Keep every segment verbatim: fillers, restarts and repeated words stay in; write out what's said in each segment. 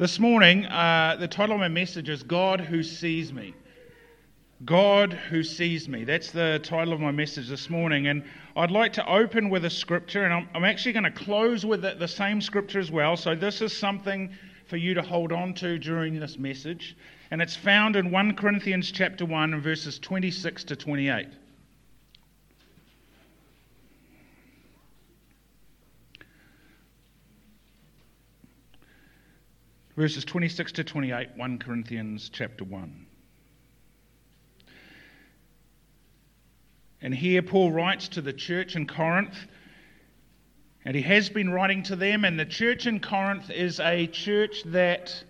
This morning, uh, the title of my message is God Who Sees Me. God Who Sees Me. That's the title of my message this morning. And I'd like to open with a scripture, and I'm, I'm actually going to close with the, the same scripture as well. So this is something for you to hold on to during this message. And it's found in First Corinthians chapter one and verses twenty-six to twenty-eight. Verses twenty-six to twenty-eight, First Corinthians chapter one. And here Paul writes to the church in Corinth, and he has been writing to them, and the church in Corinth is a church that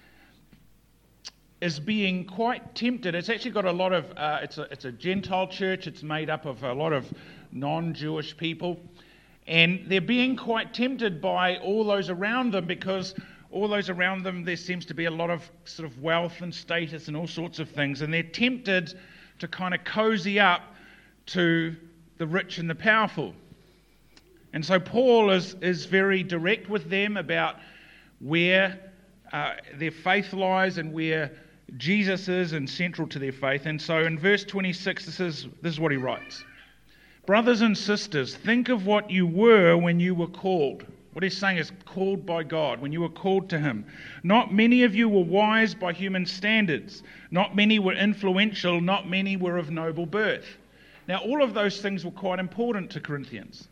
is being quite tempted. It's actually got a lot of, uh, it's, a, it's a Gentile church, it's made up of a lot of non-Jewish people, and they're being quite tempted by all those around them because all those around them, there seems to be a lot of sort of wealth and status and all sorts of things, and they're tempted to kind of cozy up to the rich and the powerful. And so Paul is, is very direct with them about where uh, their faith lies and where Jesus is and central to their faith. And so in verse twenty-six, this is, this is what he writes. Brothers and sisters, think of what you were when you were called. What he's saying is called by God, when you were called to him. Not many of you were wise by human standards. Not many were influential. Not many were of noble birth. Now, all of those things were quite important to Corinthians.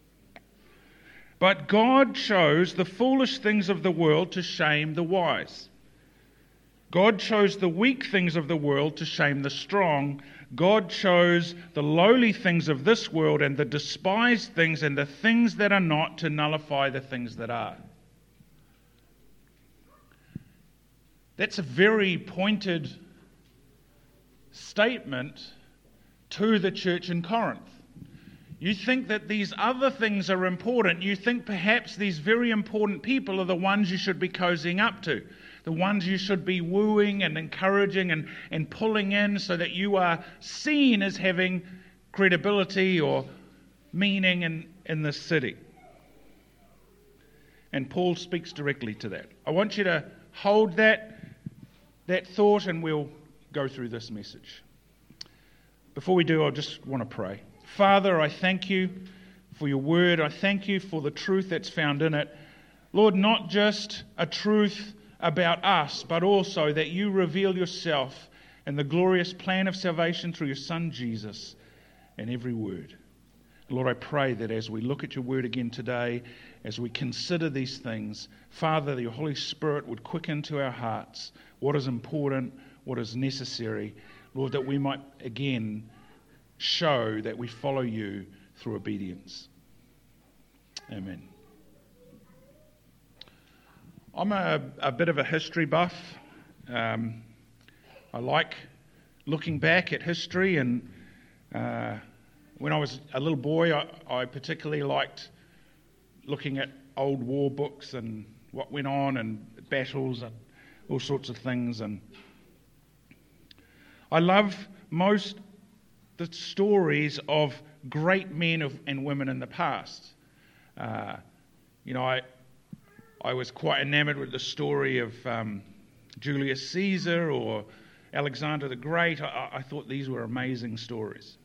But God chose the foolish things of the world to shame the wise. God chose the weak things of the world to shame the strong. God chose the lowly things of this world and the despised things and the things that are not to nullify the things that are. That's a very pointed statement to the church in Corinth. You think that these other things are important. You think perhaps these very important people are the ones you should be cozying up to, the ones you should be wooing and encouraging and, and pulling in so that you are seen as having credibility or meaning in, in this city. And Paul speaks directly to that. I want you to hold that, that thought, and we'll go through this message. Before we do, I just want to pray. Father, I thank you for your word. I thank you for the truth that's found in it. Lord, not just a truth about us, but also that you reveal yourself and the glorious plan of salvation through your Son Jesus in every word. Lord, I pray that as we look at your word again today, as we consider these things, Father, that your Holy Spirit would quicken to our hearts what is important, what is necessary, Lord, that we might again show that we follow you through obedience. Amen. I'm a, a bit of a history buff. Um, I like looking back at history, and uh, when I was a little boy, I, I particularly liked looking at old war books and what went on and battles and all sorts of things. And I love most the stories of great men of, and women in the past. Uh, you know, I I was quite enamored with the story of um, Julius Caesar or Alexander the Great. I, I thought these were amazing stories.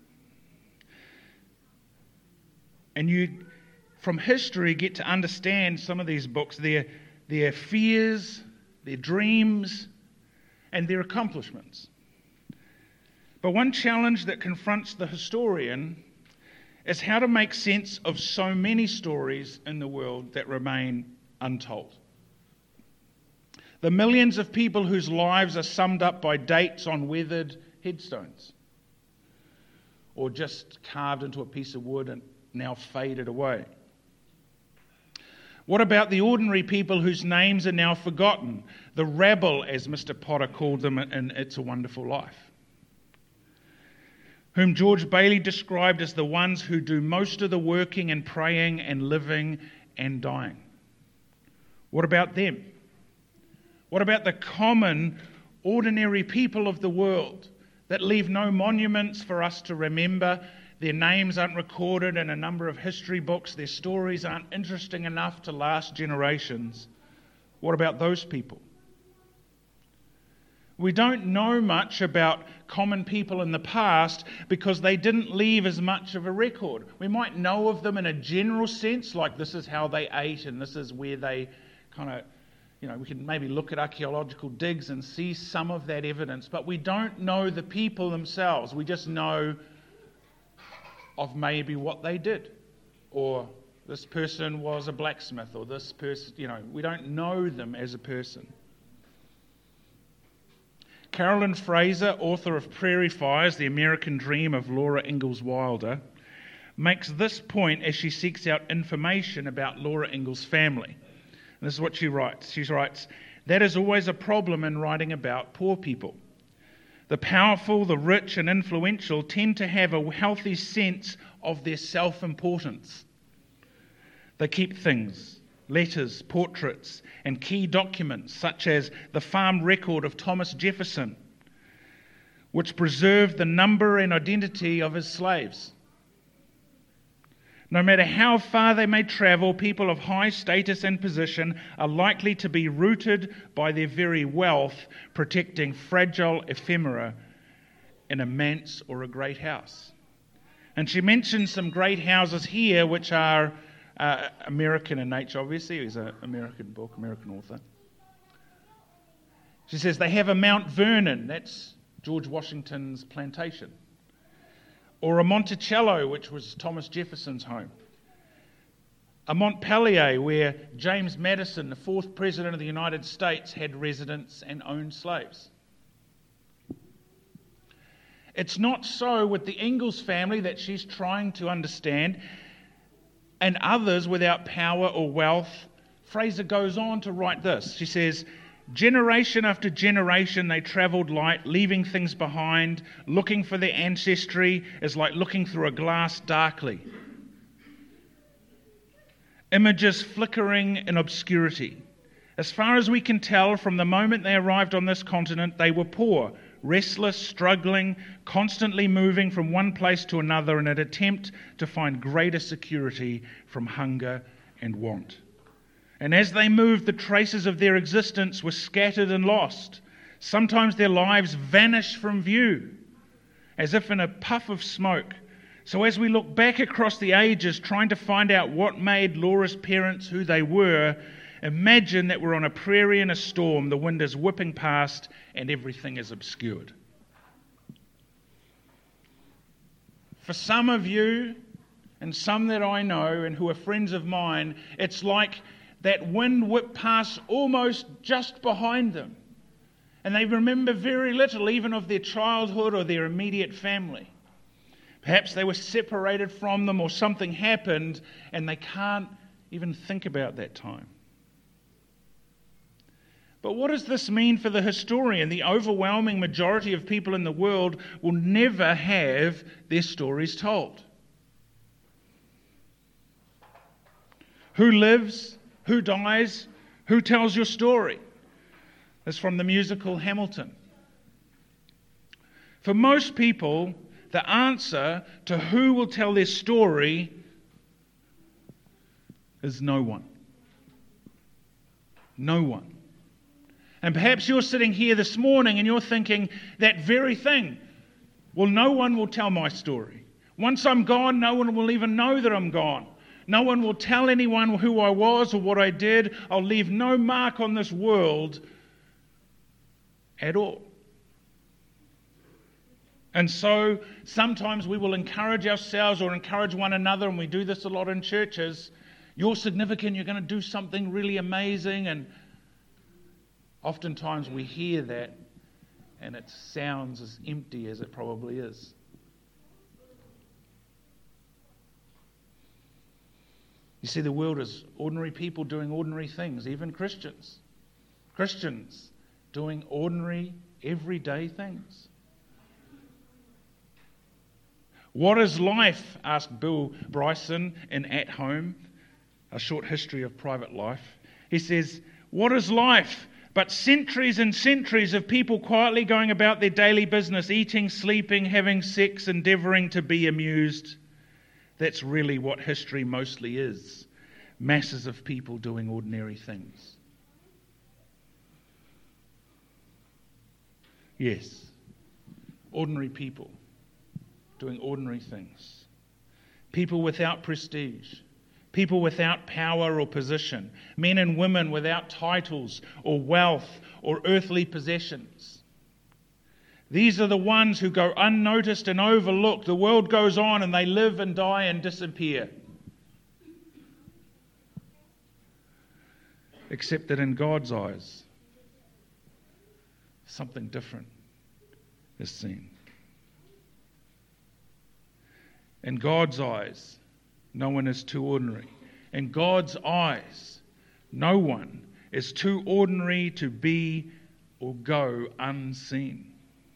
And you, from history, get to understand some of these books, their their fears, their dreams, and their accomplishments. But one challenge that confronts the historian is how to make sense of so many stories in the world that remain untold. The millions of people whose lives are summed up by dates on weathered headstones, or just carved into a piece of wood and now faded away. What about the ordinary people whose names are now forgotten, the rabble, as Mister Potter called them in It's a Wonderful Life, whom George Bailey described as the ones who do most of the working and praying and living and dying? What about them? What about the common, ordinary people of the world that leave no monuments for us to remember? Their names aren't recorded in a number of history books. Their stories aren't interesting enough to last generations. What about those people? We don't know much about common people in the past because they didn't leave as much of a record. We might know of them in a general sense, like this is how they ate and this is where they kind of, you know, we can maybe look at archaeological digs and see some of that evidence, but we don't know the people themselves. We just know of maybe what they did, or this person was a blacksmith, or this person, you know, we don't know them as a person. Carolyn Fraser, author of Prairie Fires, The American Dream of Laura Ingalls Wilder, makes this point as she seeks out information about Laura Ingalls' family. And this is what she writes. She writes, "That is always a problem in writing about poor people. The powerful, the rich and influential tend to have a healthy sense of their self-importance. They keep things, letters, portraits, and key documents, such as the farm record of Thomas Jefferson, which preserved the number and identity of his slaves. No matter how far they may travel, people of high status and position are likely to be rooted by their very wealth, protecting fragile ephemera in a manse or a great house." And she mentions some great houses here, which are Uh, American in nature, obviously. He's an American book, American author. She says they have a Mount Vernon, that's George Washington's plantation, or a Monticello, which was Thomas Jefferson's home, a Montpelier, where James Madison, the fourth president of the United States, had residence and owned slaves. It's not so with the Ingalls family that she's trying to understand, and others without power or wealth. Fraser goes on to write this. She says, "Generation after generation they travelled light, leaving things behind. Looking for their ancestry is like looking through a glass darkly. Images flickering in obscurity. As far as we can tell, from the moment they arrived on this continent, they were poor, restless, struggling, constantly moving from one place to another in an attempt to find greater security from hunger and want. And as they moved, the traces of their existence were scattered and lost. Sometimes their lives vanished from view, as if in a puff of smoke. So as we look back across the ages, trying to find out what made Laura's parents who they were, imagine that we're on a prairie in a storm, the wind is whipping past, and everything is obscured." For some of you, and some that I know, and who are friends of mine, it's like that wind whipped past almost just behind them. And they remember very little, even of their childhood or their immediate family. Perhaps they were separated from them, or something happened, and they can't even think about that time. But what does this mean for the historian? The overwhelming majority of people in the world will never have their stories told. Who lives? Who dies? Who tells your story? That's from the musical Hamilton. For most people, the answer to who will tell their story is no one. No one. And perhaps you're sitting here this morning and you're thinking that very thing. Well, no one will tell my story. Once I'm gone, no one will even know that I'm gone. No one will tell anyone who I was or what I did. I'll leave no mark on this world at all. And so sometimes we will encourage ourselves or encourage one another, and we do this a lot in churches. You're significant, you're going to do something really amazing, and oftentimes we hear that and it sounds as empty as it probably is. You see, the world is ordinary people doing ordinary things, even Christians. Christians doing ordinary, everyday things. What is life? Asked Bill Bryson in At Home, A Short History of Private Life. He says, what is life but centuries and centuries of people quietly going about their daily business, eating, sleeping, having sex, endeavouring to be amused? That's really what history mostly is. Masses of people doing ordinary things. Yes. Ordinary people doing ordinary things. People without prestige. People without power or position. Men and women without titles or wealth or earthly possessions. These are the ones who go unnoticed and overlooked. The world goes on and they live and die and disappear. Except that in God's eyes, something different is seen. In God's eyes, no one is too ordinary. In God's eyes, no one is too ordinary to be or go unseen.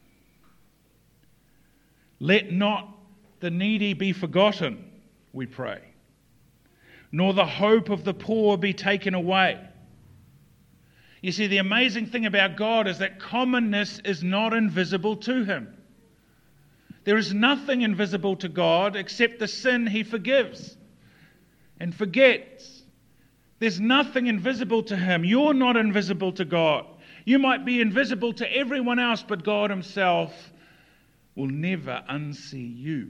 Let not the needy be forgotten, we pray, nor the hope of the poor be taken away. You see, the amazing thing about God is that commonness is not invisible to him. There is nothing invisible to God except the sin he forgives and forgets. There's nothing invisible to him. You're not invisible to God. You might be invisible to everyone else, but God himself will never unsee you.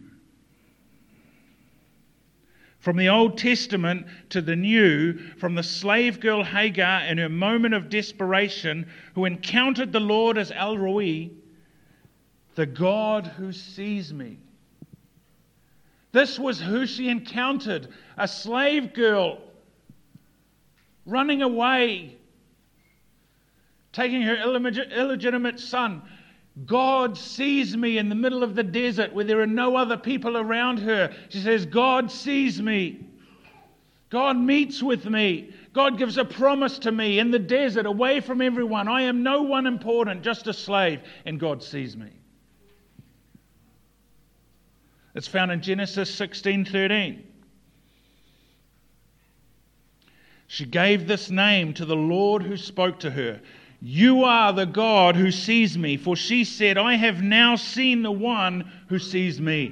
From the Old Testament to the New, from the slave girl Hagar in her moment of desperation, who encountered the Lord as El Roi, the God who sees me. This was who she encountered, a slave girl running away, taking her illegitimate son. God sees me in the middle of the desert where there are no other people around her. She says, God sees me. God meets with me. God gives a promise to me in the desert, away from everyone. I am no one important, just a slave, and God sees me. It's found in Genesis sixteen thirteen. She gave this name to the Lord who spoke to her. You are the God who sees me. For she said, I have now seen the one who sees me.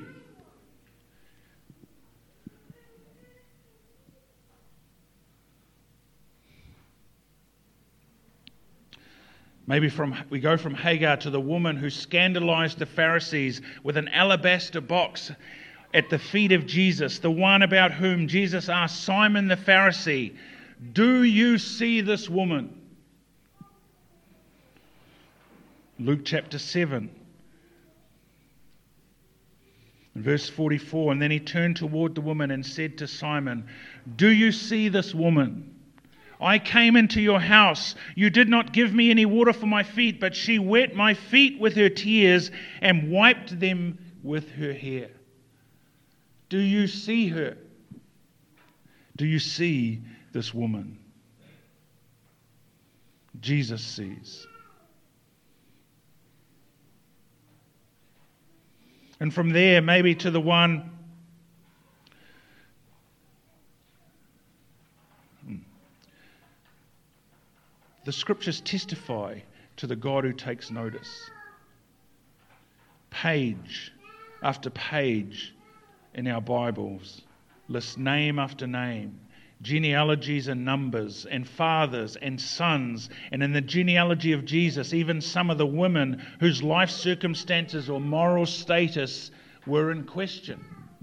Maybe from we go from Hagar to the woman who scandalized the Pharisees with an alabaster box at the feet of Jesus, the one about whom Jesus asked Simon the Pharisee, do you see this woman? Luke chapter seven, verse forty-four, and then he turned toward the woman and said to Simon, do you see this woman? I came into your house. You did not give me any water for my feet, but she wet my feet with her tears and wiped them with her hair. Do you see her? Do you see this woman? Jesus sees. And from there, maybe to the one the scriptures testify to the God who takes notice. Page after page in our Bibles lists name after name, genealogies and numbers, and fathers and sons, and in the genealogy of Jesus, even some of the women whose life circumstances or moral status were in question.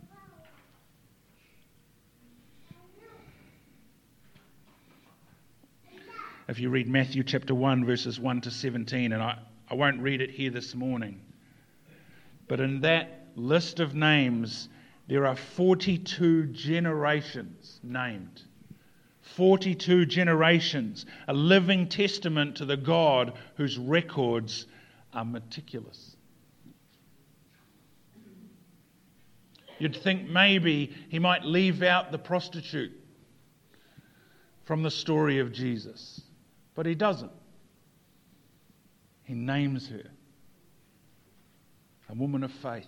If you read Matthew chapter one, verses one to seventeen, and I, I won't read it here this morning, but in that list of names, there are forty-two generations named. forty-two generations, a living testament to the God whose records are meticulous. You'd think maybe he might leave out the prostitute from the story of Jesus, but he doesn't. He names her a woman of faith.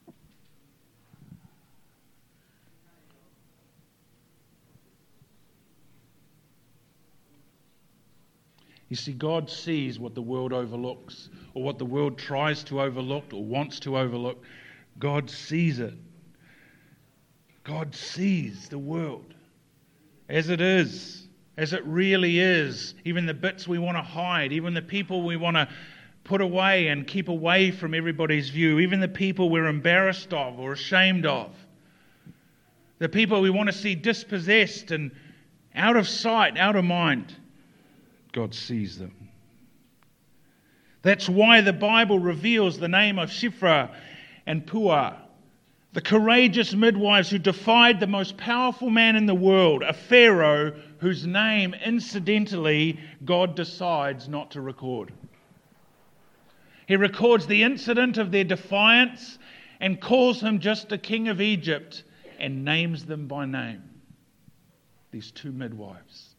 You see, God sees what the world overlooks, or what the world tries to overlook or wants to overlook. God sees it. God sees the world as it is, as it really is. Even the bits we want to hide, even the people we want to put away and keep away from everybody's view, even the people we're embarrassed of or ashamed of, the people we want to see dispossessed and out of sight, out of mind. God sees them. That's why the Bible reveals the name of Shiphrah and Puah, the courageous midwives who defied the most powerful man in the world, a Pharaoh whose name, incidentally, God decides not to record. He records the incident of their defiance and calls him just a king of Egypt and names them by name. These two midwives.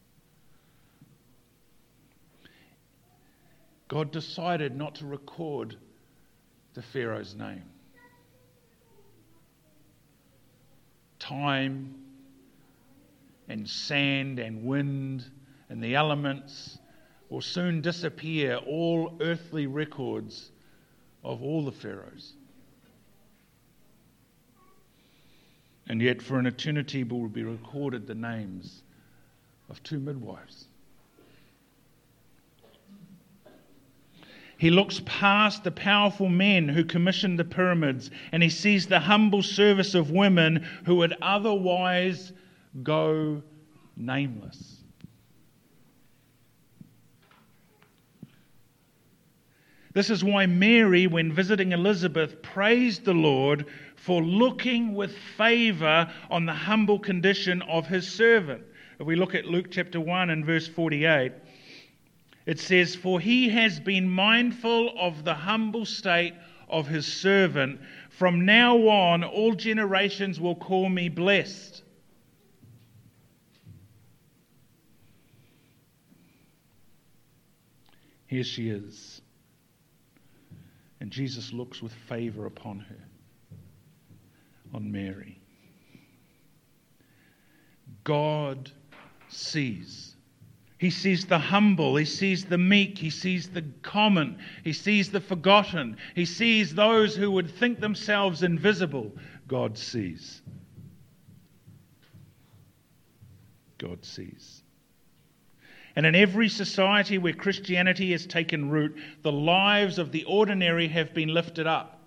God decided not to record the Pharaoh's name. Time and sand and wind and the elements will soon disappear, all earthly records of all the pharaohs. And yet for an eternity will be recorded the names of two midwives. He looks past the powerful men who commissioned the pyramids, and he sees the humble service of women who would otherwise go nameless. This is why Mary, when visiting Elizabeth, praised the Lord for looking with favour on the humble condition of his servant. If we look at Luke chapter one and verse forty-eight, it says, "For he has been mindful of the humble state of his servant. From now on, all generations will call me blessed." Here she is. And Jesus looks with favour upon her, on Mary. God sees. He sees the humble, he sees the meek, he sees the common, he sees the forgotten, he sees those who would think themselves invisible. God sees. God sees. And in every society where Christianity has taken root, the lives of the ordinary have been lifted up.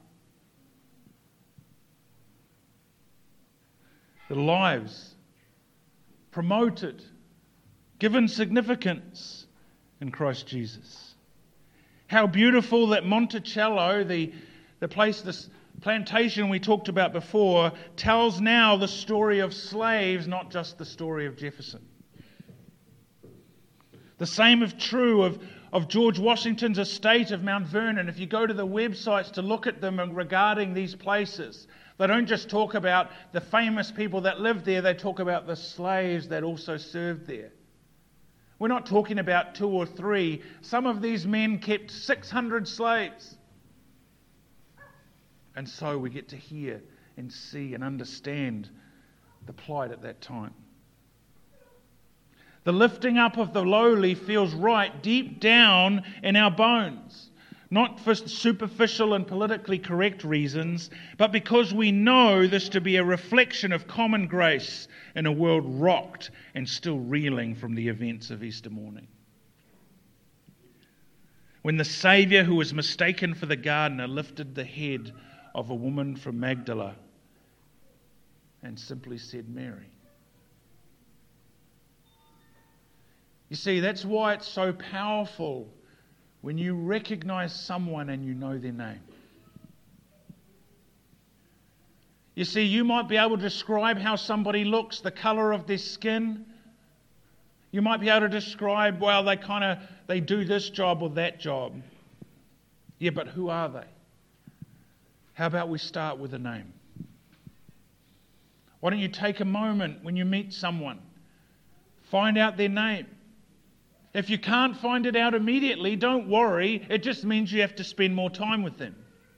The lives promoted, given significance in Christ Jesus. How beautiful that Monticello, the, the place, this plantation we talked about before, tells now the story of slaves, not just the story of Jefferson. The same is true of, of George Washington's estate of Mount Vernon. If you go to the websites to look at them regarding these places, they don't just talk about the famous people that lived there, they talk about the slaves that also served there. We're not talking about two or three. Some of these men kept six hundred slaves. And so we get to hear and see and understand the plight at that time. The lifting up of the lowly feels right deep down in our bones. Not for superficial and politically correct reasons, but because we know this to be a reflection of common grace in a world rocked and still reeling from the events of Easter morning. When the Saviour, who was mistaken for the gardener, lifted the head of a woman from Magdala and simply said, "Mary." You see, that's why it's so powerful when you recognize someone and you know their name. You see, you might be able to describe how somebody looks, the colour of their skin. You might be able to describe, well, they kind of, they do this job or that job. Yeah, but who are they? How about we start with a name? Why don't you take a moment when you meet someone, find out their name. If you can't find it out immediately, don't worry. It just means you have to spend more time with them.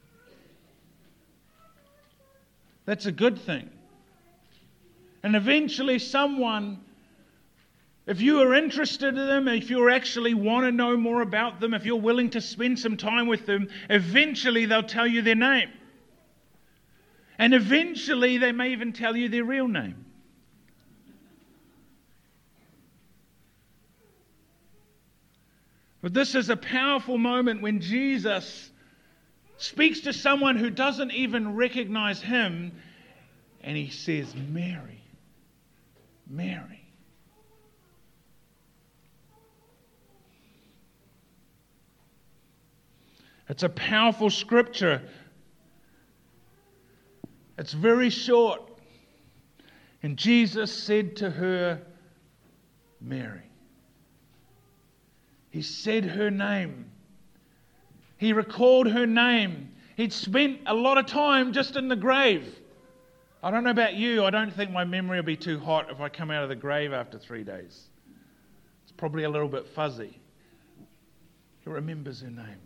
That's a good thing. And eventually someone, if you are interested in them, if you actually want to know more about them, if you're willing to spend some time with them, eventually they'll tell you their name. And eventually they may even tell you their real name. But this is a powerful moment when Jesus speaks to someone who doesn't even recognize him, and he says, Mary, Mary. It's a powerful scripture. It's very short. And Jesus said to her, Mary. He said her name. He recalled her name. He'd spent a lot of time just in the grave. I don't know about you, I don't think my memory will be too hot if I come out of the grave after three days. It's probably a little bit fuzzy. He remembers her name.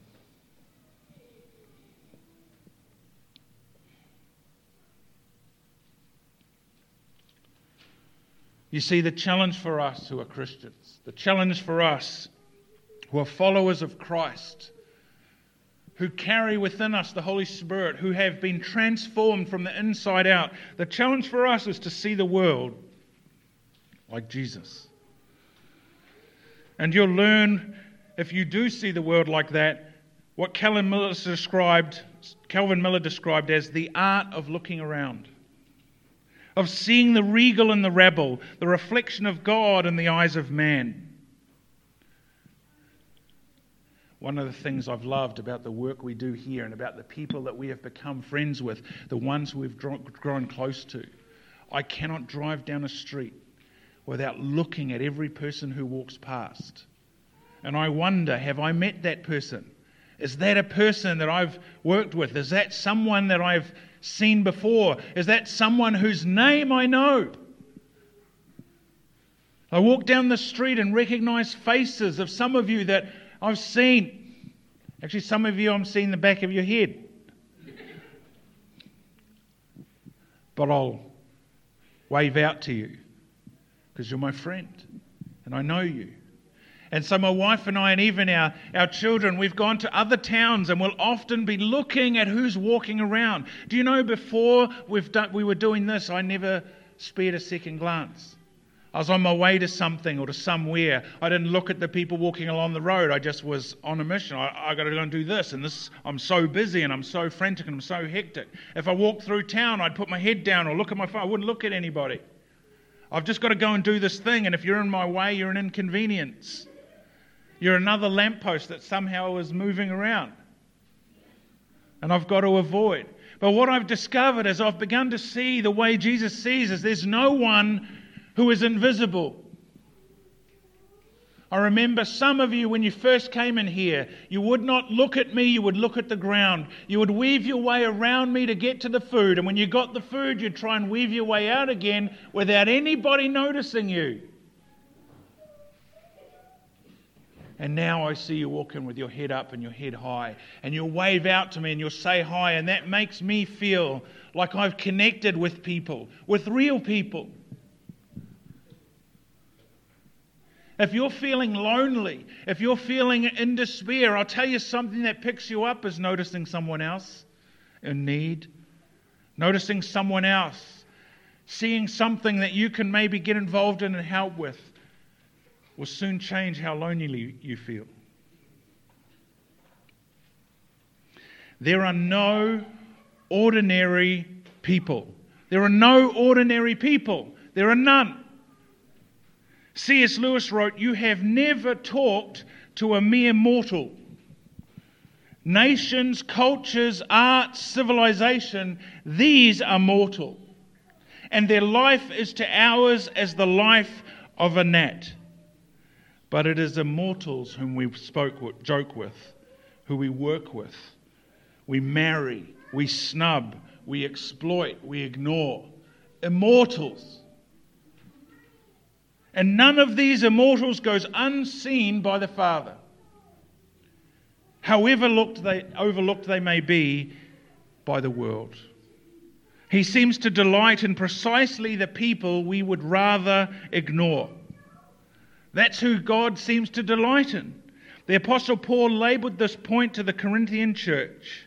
You see, the challenge for us who are Christians, the challenge for us who are followers of Christ, who carry within us the Holy Spirit, who have been transformed from the inside out, the challenge for us is to see the world like Jesus. And you'll learn, if you do see the world like that, what Calvin Miller described, Calvin Miller described as the art of looking around, of seeing the regal in the rabble, the reflection of God in the eyes of man. One of the things I've loved about the work we do here and about the people that we have become friends with, the ones we've grown close to, I cannot drive down a street without looking at every person who walks past. And I wonder, have I met that person? Is that a person that I've worked with? Is that someone that I've seen before? Is that someone whose name I know? I walk down the street and recognize faces of some of you that I've seen. Actually, some of you I'm seeing the back of your head. But I'll wave out to you because you're my friend and I know you. And so my wife and I, and even our, our children, we've gone to other towns and we'll often be looking at who's walking around. Do you know, before we've done, we were doing this, I never spared a second glance. I was on my way to something or to somewhere. I didn't look at the people walking along the road. I just was on a mission. I, I got to go and do this and this. I'm so busy and I'm so frantic and I'm so hectic. If I walked through town, I'd put my head down or look at my phone. I wouldn't look at anybody. I've just got to go and do this thing, and if you're in my way, you're an inconvenience. You're another lamppost that somehow is moving around. And I've got to avoid. But what I've discovered as I've begun to see the way Jesus sees is there's no one who is invisible. I remember some of you, when you first came in here, you would not look at me, you would look at the ground. You would weave your way around me to get to the food. And when you got the food, you'd try and weave your way out again without anybody noticing you. And now I see you walking with your head up and your head high. And you'll wave out to me and you'll say hi. And that makes me feel like I've connected with people, with real people. If you're feeling lonely, if you're feeling in despair, I'll tell you something that picks you up is noticing someone else in need. Noticing someone else. Seeing something that you can maybe get involved in and help with will soon change how lonely you feel. There are no ordinary people. There are no ordinary people. There are none. C S Lewis wrote, "You have never talked to a mere mortal. Nations, cultures, arts, civilization, these are mortal. And their life is to ours as the life of a gnat. But it is immortals whom we spoke with, joke with, who we work with. We marry, we snub, we exploit, we ignore. Immortals. And none of these immortals goes unseen by the Father. However looked they, overlooked they may be by the world. He seems to delight in precisely the people we would rather ignore. That's who God seems to delight in. The Apostle Paul labelled this point to the Corinthian church.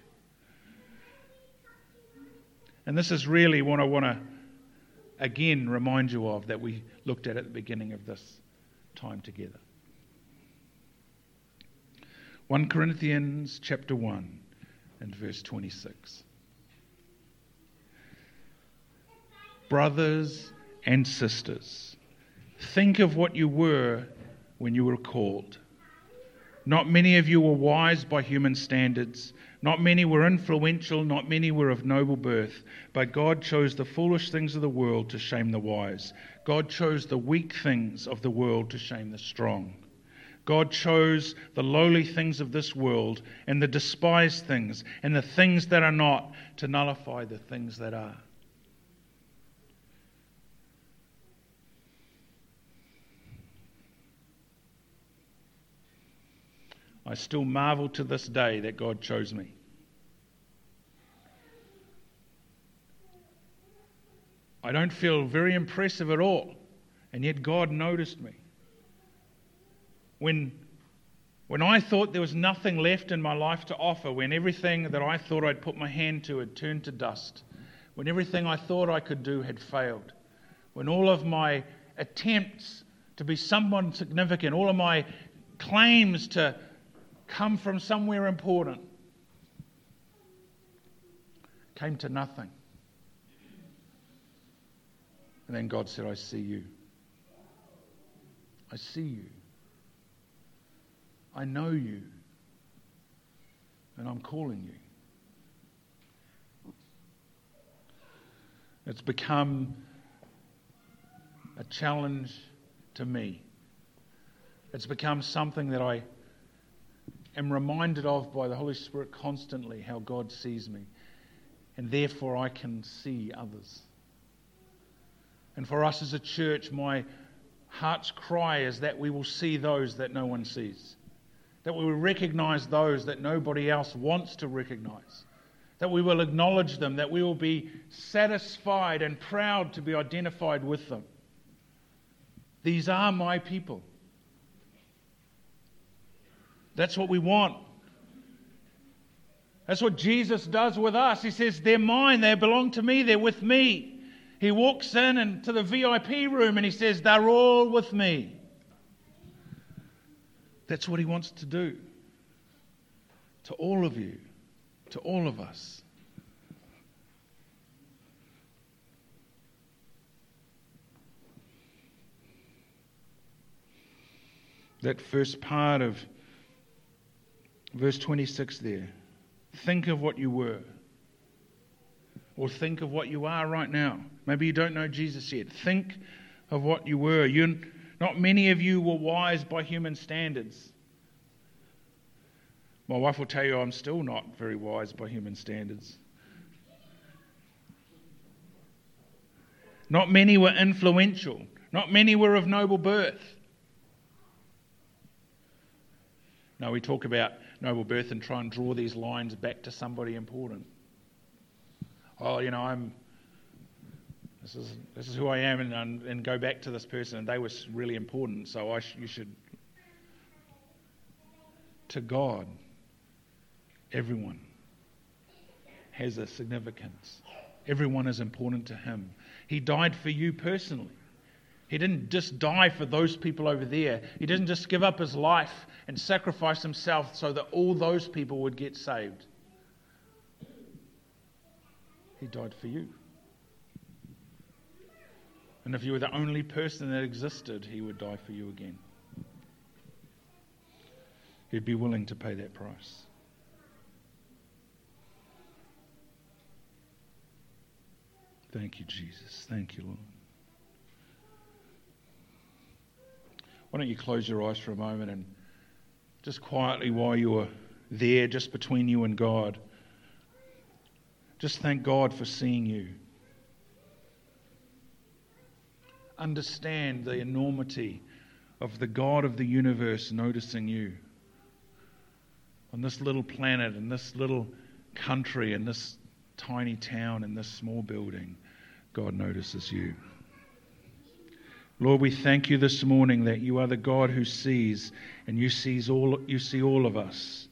And this is really what I want to again remind you of that we looked at at the beginning of this time together. First Corinthians chapter one and verse twenty-six. Brothers and sisters, think of what you were when you were called. Not many of you were wise by human standards. Not many were influential. Not many were of noble birth. But God chose the foolish things of the world to shame the wise. God chose the weak things of the world to shame the strong. God chose the lowly things of this world and the despised things and the things that are not to nullify the things that are. I still marvel to this day that God chose me. I don't feel very impressive at all, and yet God noticed me. When, when I thought there was nothing left in my life to offer, when everything that I thought I'd put my hand to had turned to dust, when everything I thought I could do had failed, when all of my attempts to be someone significant, all of my claims to come from somewhere important came to nothing. And then God said, I see you. I see you. I know you. And I'm calling you. It's become a challenge to me. It's become something that I am reminded of by the Holy Spirit constantly, how God sees me. And therefore I can see others. And for us as a church, my heart's cry is that we will see those that no one sees. That we will recognize those that nobody else wants to recognize. That we will acknowledge them. That we will be satisfied and proud to be identified with them. These are my people. That's what we want. That's what Jesus does with us. He says, they're mine, they belong to me, they're with me. He walks in and to the V I P room and he says, they're all with me. That's what he wants to do. To all of you, to all of us. That first part of verse twenty-six there. Think of what you were. Or think of what you are right now. Maybe you don't know Jesus yet. Think of what you were. You, not many of you were wise by human standards. My wife will tell you I'm still not very wise by human standards. Not many were influential. Not many were of noble birth. No, we talk about noble birth and try and draw these lines back to somebody important. Oh, you know, I'm. This is this is who I am, and and, and go back to this person, and they were really important. So I sh- you should. To God, everyone has a significance. Everyone is important to Him. He died for you personally. He didn't just die for those people over there. He didn't just give up His life and sacrifice Himself so that all those people would get saved. He died for you. And if you were the only person that existed, He would die for you again. He'd be willing to pay that price. Thank you, Jesus. Thank you, Lord. Why don't you close your eyes for a moment and just quietly while you are there, just between you and God, just thank God for seeing you. Understand the enormity of the God of the universe noticing you. On this little planet, in this little country, in this tiny town, in this small building, God notices you. Lord, we thank you this morning that you are the God who sees, and you sees all you see all of us.